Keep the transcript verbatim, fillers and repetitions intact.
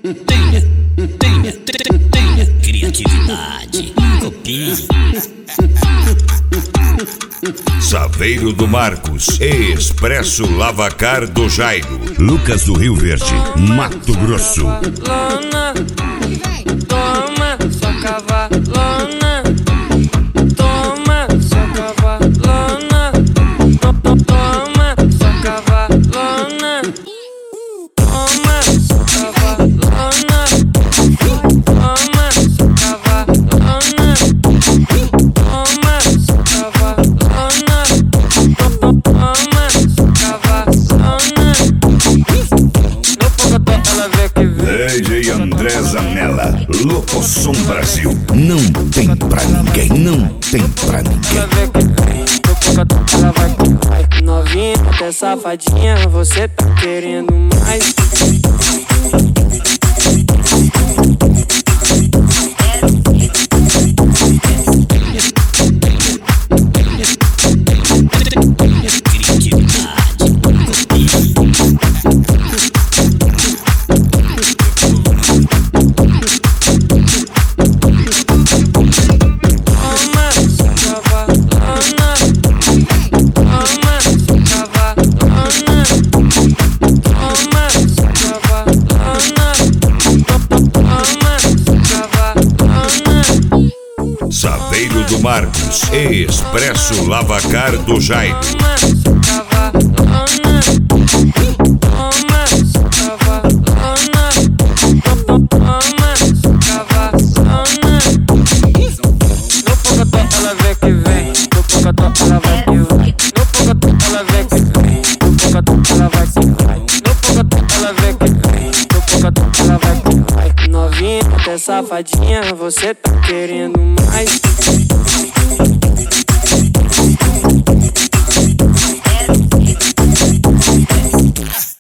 tenha, tenha, tenha criatividade, copie. Saveiro do Marcos, Expresso Lavacar do Jairo, Lucas do Rio Verde, Mato Grosso. Cavalona, toma sua cavalona, toma sua cavalona, toma sua cavalona, toma sua cavalona, toma sua cavalona, toma sua cavalona, toma sua cavalona. No pocotó ela vê que vem. D J André Zanella, Locosom Brasil. Não tem pra ninguém, não tem pra ninguém. Ela vê que vem. No pocotó ela vai que vai. Novinha, até safadinha, você tá querendo mais. Saveiro do Marcos, Expresso Lavacar do Jairo, No pocotó ela vê que vem. No pocotó ela vai que vai. No pocotó ela vê que vem. No pocotó ela vai que vai. No pocotó ela vê que vem. No pocotó ela vai que vai. Novinha, até safadinha, você tá querendo mais.